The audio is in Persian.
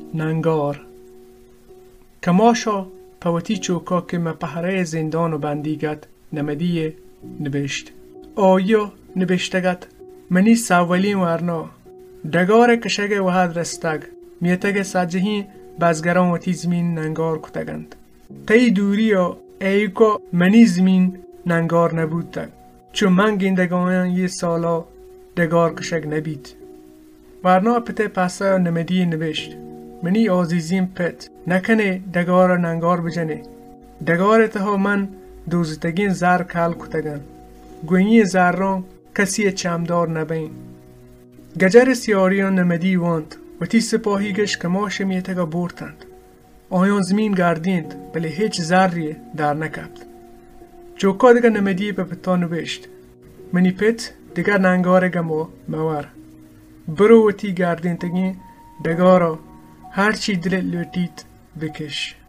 ننگار کماشا پوتی چوکا که مپهره زندان و بندیگت نمدیه نبشت. آیا نبشتگت منی ساولین ورنا دگار کشگ و هد رستگ میتگ سجهی بازگران و تی زمین ننگار کتگند. تی دوری و ایکا منی زمین ننگار نبود تگ چون من گندگان یه سالا دگار کشگ نبید. ورنا پته پسا نمدی نوشت منی عزیزیم پت نکنه دگار ننگار بجنه دگار تها من دوزتگین زر کل کتگن گوینی زران کسی چمدار نبین. گجر سیاریان نمدی واند و تی سپاهی گش کماش میتگا بورتند. آیان زمین گردیند بلی هیچ زری در نکبد. چوکا دیگه نمدی به پتا نوشت منی پت دیگه ننگار گمو موار برو و تی گردین تگین دگارا هرچی دلت لوتید بکش.